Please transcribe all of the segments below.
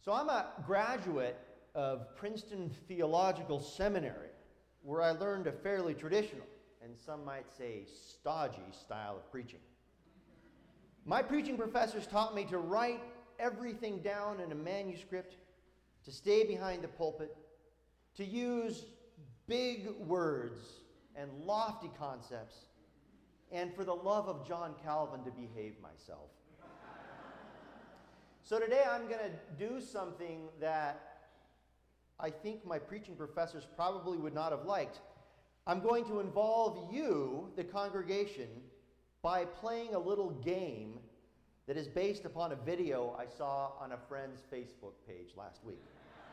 So I'm a graduate of Princeton Theological Seminary, where I learned a fairly traditional, and some might say stodgy, style of preaching. My preaching professors taught me to write everything down in a manuscript, to stay behind the pulpit, to use big words and lofty concepts, and for the love of John Calvin, to behave myself. So today I'm going to do something that I think my preaching professors probably would not have liked. I'm going to involve you, the congregation, by playing a little game that is based upon a video I saw on a friend's Facebook page last week.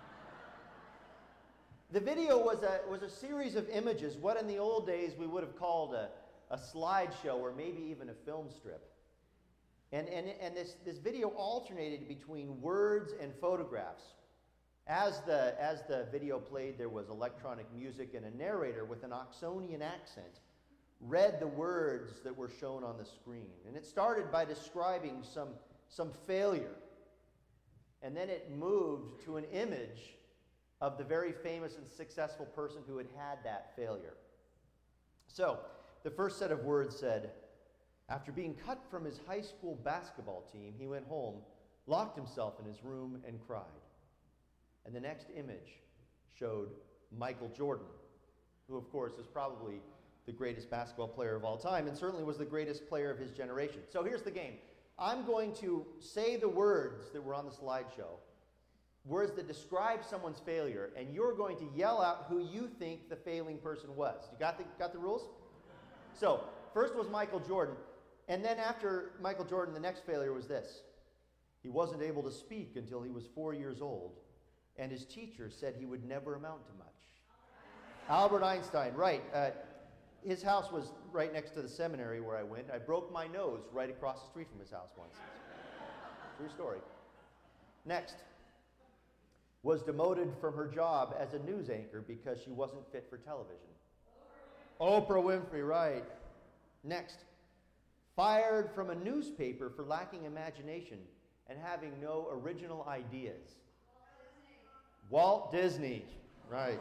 The video was a series of images, what in the old days we would have called a slideshow or maybe even a film strip. And this video alternated between words and photographs. As the video played, there was electronic music, and a narrator with an Oxonian accent read the words that were shown on the screen. And it started by describing some failure. And then it moved to an image of the very famous and successful person who had that failure. So, the first set of words said, after being cut from his high school basketball team, he went home, locked himself in his room, and cried. And the next image showed Michael Jordan, who, of course, is probably the greatest basketball player of all time, and certainly was the greatest player of his generation. So here's the game. I'm going to say the words that were on the slideshow, words that describe someone's failure, and you're going to yell out who you think the failing person was. You got the rules? So, first was Michael Jordan, and then after Michael Jordan, the next failure was this. He wasn't able to speak until he was 4 years old, and his teacher said he would never amount to much. Albert Einstein, right. His house was right next to the seminary where I went. I broke my nose right across the street from his house once. True story. Next was demoted from her job as a news anchor because she wasn't fit for television. Oprah Winfrey, right. Next, fired from a newspaper for lacking imagination and having no original ideas. Walt Disney, right.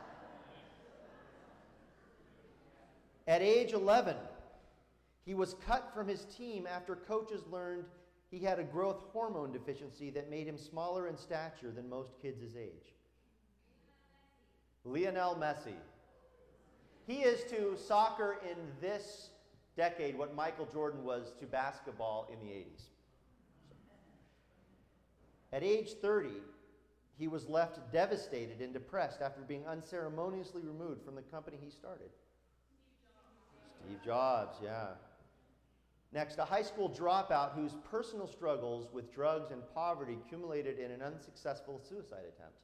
At age 11, he was cut from his team after coaches learned he had a growth hormone deficiency that made him smaller in stature than most kids his age. Lionel Messi. He is to soccer in this decade what Michael Jordan was to basketball in the 80s. At age 30, he was left devastated and depressed after being unceremoniously removed from the company he started. Steve Jobs, yeah. Next, a high school dropout whose personal struggles with drugs and poverty culminated in an unsuccessful suicide attempt.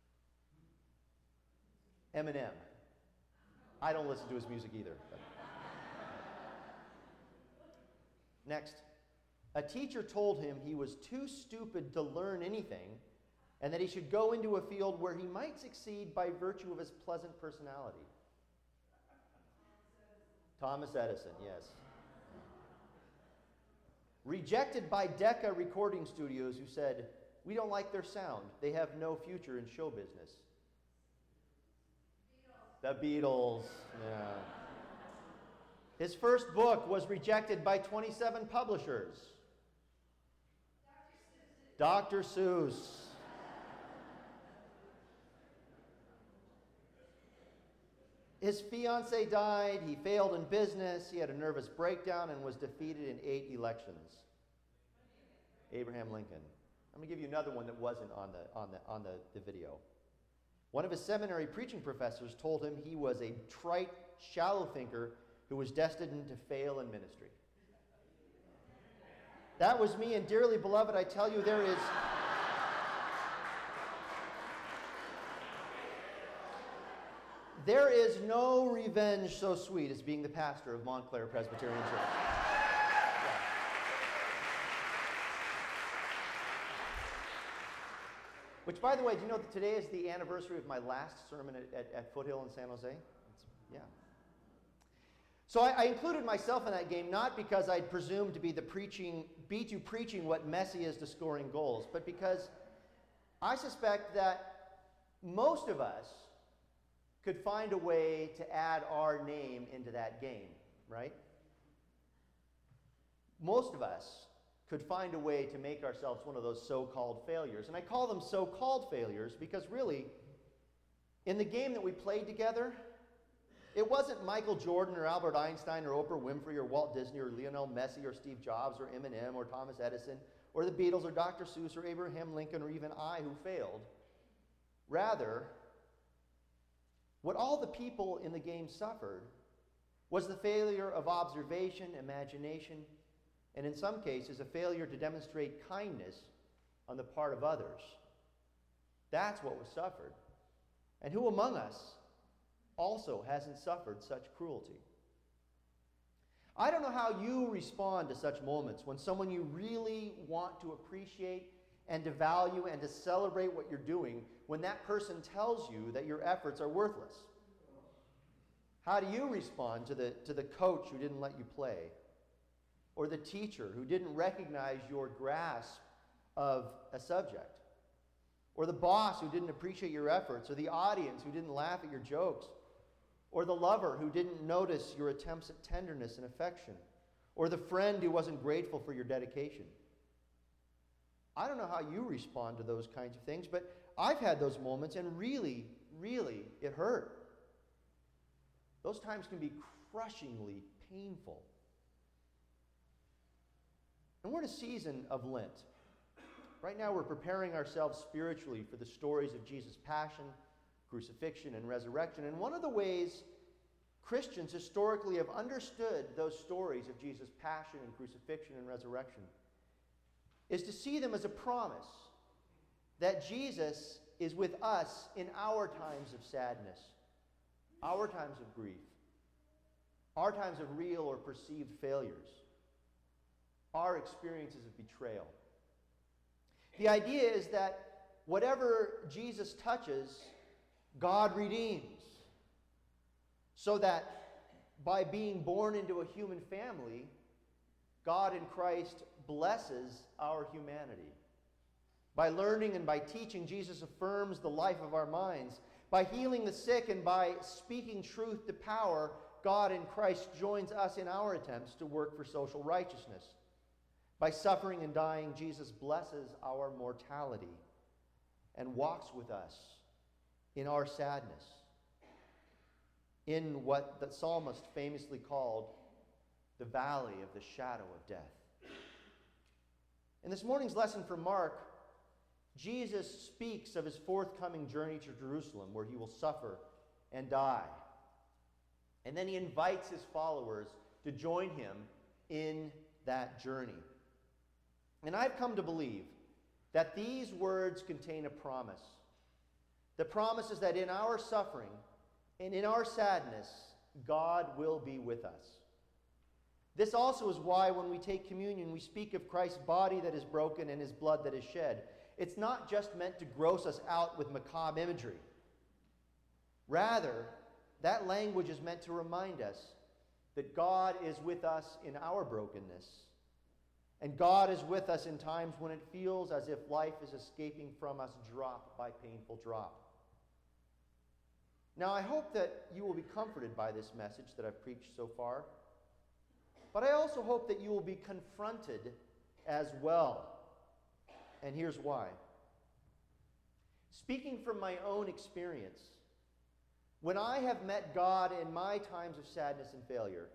Eminem. I don't listen to his music either. Next, a teacher told him he was too stupid to learn anything and that he should go into a field where he might succeed by virtue of his pleasant personality. Thomas Edison, yes. Rejected by Decca Recording Studios, who said, "We don't like their sound. They have no future in show business." The Beatles, yeah. His first book was rejected by 27 publishers. Dr. Seuss. His fiancée died, he failed in business, he had a nervous breakdown and was defeated in 8 elections. Abraham Lincoln. I'm going to give you another one that wasn't on the video. One of his seminary preaching professors told him he was a trite, shallow thinker who was destined to fail in ministry. That was me, and dearly beloved, I tell you, there is no revenge so sweet as being the pastor of Montclair Presbyterian Church. Yeah. Which, by the way, do you know that today is the anniversary of my last sermon at Foothill in San Jose? Yeah. So I included myself in that game not because I'd presumed to be to preaching what Messi is to scoring goals, but because I suspect that most of us could find a way to add our name into that game, right? Most of us could find a way to make ourselves one of those so-called failures. And I call them so-called failures because really, in the game that we played together, it wasn't Michael Jordan or Albert Einstein or Oprah Winfrey or Walt Disney or Lionel Messi or Steve Jobs or Eminem or Thomas Edison or the Beatles or Dr. Seuss or Abraham Lincoln or even I who failed. Rather, what all the people in the game suffered was the failure of observation, imagination, and in some cases, a failure to demonstrate kindness on the part of others. That's what was suffered. And who among us also hasn't suffered such cruelty? I don't know how you respond to such moments when someone you really want to appreciate and to value and to celebrate what you're doing, when that person tells you that your efforts are worthless. How do you respond to the coach who didn't let you play? Or the teacher who didn't recognize your grasp of a subject? Or the boss who didn't appreciate your efforts? Or the audience who didn't laugh at your jokes? Or the lover who didn't notice your attempts at tenderness and affection? Or the friend who wasn't grateful for your dedication? I don't know how you respond to those kinds of things, but I've had those moments, and really, really, it hurt. Those times can be crushingly painful. And we're in a season of Lent. Right now, we're preparing ourselves spiritually for the stories of Jesus' passion, crucifixion, and resurrection. And one of the ways Christians historically have understood those stories of Jesus' passion and crucifixion and resurrection is to see them as a promise that Jesus is with us in our times of sadness, our times of grief, our times of real or perceived failures, our experiences of betrayal. The idea is that whatever Jesus touches, God redeems, so that by being born into a human family, God in Christ blesses our humanity. By learning and by teaching, Jesus affirms the life of our minds. By healing the sick and by speaking truth to power, God in Christ joins us in our attempts to work for social righteousness. By suffering and dying, Jesus blesses our mortality and walks with us in our sadness, in what the psalmist famously called the valley of the shadow of death. In this morning's lesson from Mark, Jesus speaks of his forthcoming journey to Jerusalem, where he will suffer and die. And then he invites his followers to join him in that journey. And I've come to believe that these words contain a promise. The promise is that in our suffering and in our sadness, God will be with us. This also is why when we take communion, we speak of Christ's body that is broken and his blood that is shed. It's not just meant to gross us out with macabre imagery. Rather, that language is meant to remind us that God is with us in our brokenness. And God is with us in times when it feels as if life is escaping from us drop by painful drop. Now, I hope that you will be comforted by this message that I've preached so far. But I also hope that you will be confronted as well. And here's why. Speaking from my own experience, when I have met God in my times of sadness and failure,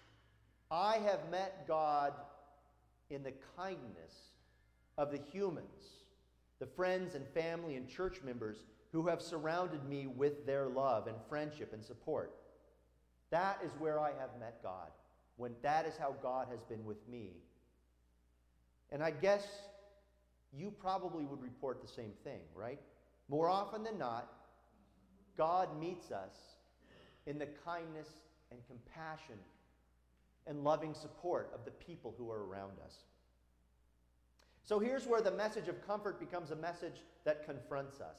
I have met God in the kindness of the humans, the friends and family and church members who have surrounded me with their love and friendship and support. That is where I have met God. When that is how God has been with me. And I guess you probably would report the same thing, right? More often than not, God meets us in the kindness and compassion and loving support of the people who are around us. So here's where the message of comfort becomes a message that confronts us.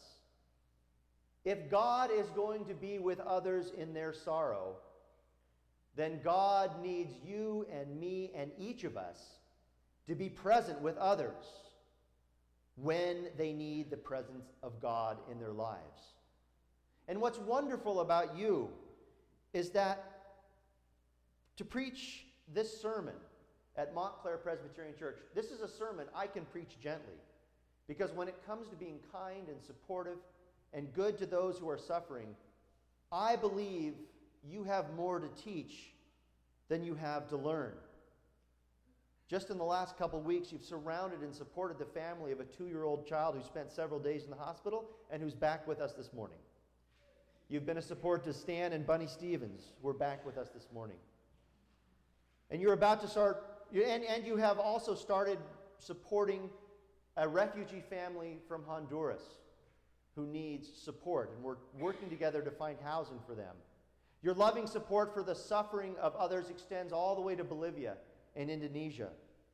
If God is going to be with others in their sorrow, then God needs you and me and each of us to be present with others when they need the presence of God in their lives. And what's wonderful about you is that to preach this sermon at Montclair Presbyterian Church, this is a sermon I can preach gently, because when it comes to being kind and supportive and good to those who are suffering, I believe you have more to teach than you have to learn. Just in the last couple weeks, you've surrounded and supported the family of a 2-year-old child who spent several days in the hospital and who's back with us this morning. You've been a support to Stan and Bunny Stevens, who are back with us this morning. And you're about to start, and you have also started supporting a refugee family from Honduras who needs support, and we're working together to find housing for them. Your loving support for the suffering of others extends all the way to Bolivia and Indonesia.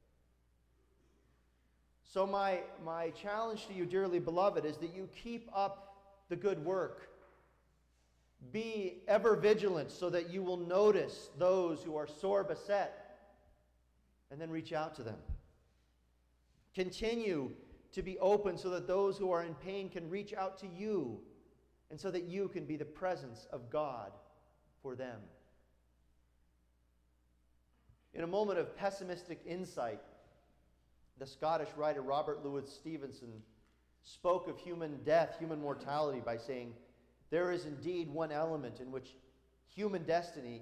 So my challenge to you, dearly beloved, is that you keep up the good work. Be ever vigilant so that you will notice those who are sore beset and then reach out to them. Continue to be open so that those who are in pain can reach out to you and so that you can be the presence of God for them. In a moment of pessimistic insight, the Scottish writer Robert Louis Stevenson spoke of human death, human mortality, by saying, there is indeed one element in human destiny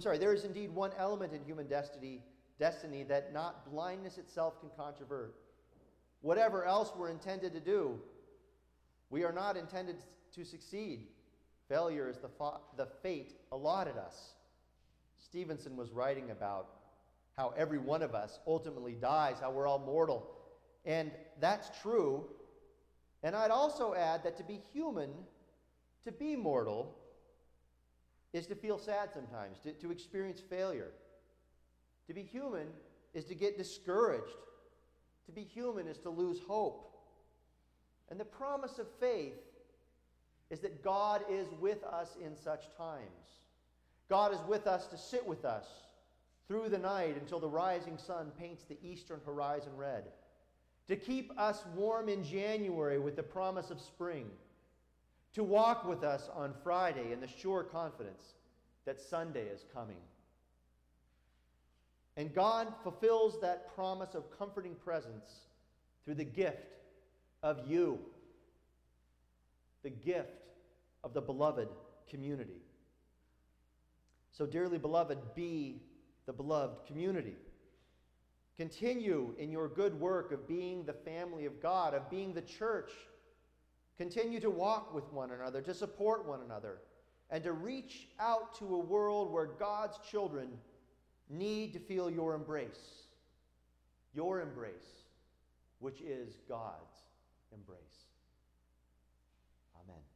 that not blindness itself can controvert. Whatever else we're intended to do, we are not intended to succeed. Failure is the fate allotted us. Stevenson was writing about how every one of us ultimately dies, how we're all mortal. And that's true. And I'd also add that to be human, to be mortal, is to feel sad sometimes, to experience failure. To be human is to get discouraged. To be human is to lose hope. And the promise of faith is that God is with us in such times. God is with us to sit with us through the night until the rising sun paints the eastern horizon red, to keep us warm in January with the promise of spring, to walk with us on Friday in the sure confidence that Sunday is coming. And God fulfills that promise of comforting presence through the gift of you, the gift of the beloved community. So, dearly beloved, be the beloved community. Continue in your good work of being the family of God, of being the church. Continue to walk with one another, to support one another, and to reach out to a world where God's children need to feel your embrace, which is God's embrace. Amen.